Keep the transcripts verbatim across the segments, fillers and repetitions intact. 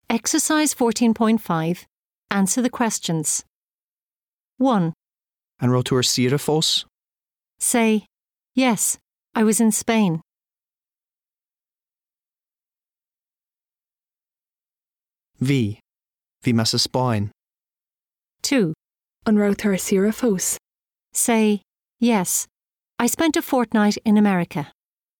Exercise fourteen point five. Answer the questions. one. An raibh tú ar saoire fós? Say, yes, I was in Spain. Bhí. Bhí me sa Spáinn. two. An raibh tú ar saoire fós? Say, yes, I spent a fortnight in America.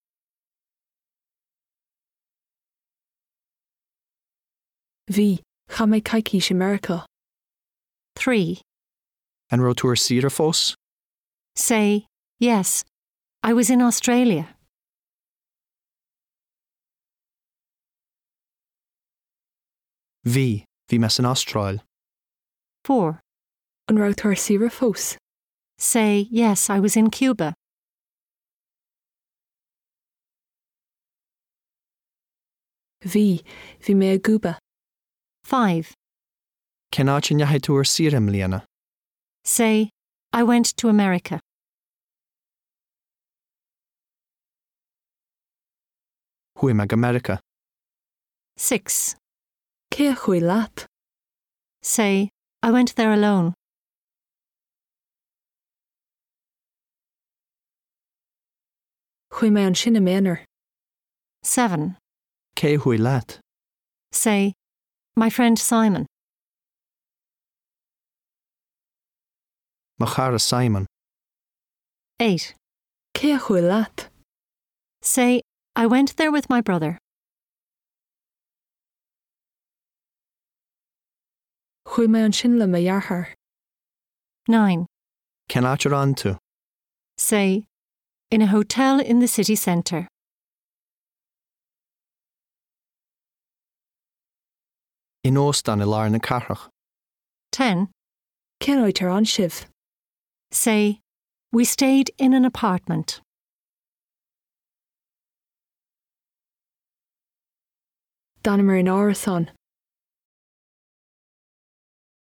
Bhí. Cha mé caicís America. three. An raibh tú ar saoire fós? Say, yes, I was in Australia. Bhí. Bhí me san Astráil. four. An raibh tú ar saoire fós? Say, yes, I was in Cuba. Bhí. Bhí mé ag Cuba. five. Cén áit neathaidh tú ar saoire mbliana? Say, I went to America. Chuaigh me go America. six. Cé a chuaigh leat? Say, I went there alone. Chuaigh mé an sin a méanair. seven. Cé chuaigh leat? Say, my friend Simon. Má chara Simon. eight. Cé a chuaigh leat? Say, I went there with my brother. Chuaigh mé an sin le mo dheartháir. nine. Cén áit ar an tú? Say, in a hotel in the city centre. In óstán i lár na carrach. ten. Cén áit ar an sibh? Say, we stayed in an apartment. D'anna mar in árasán.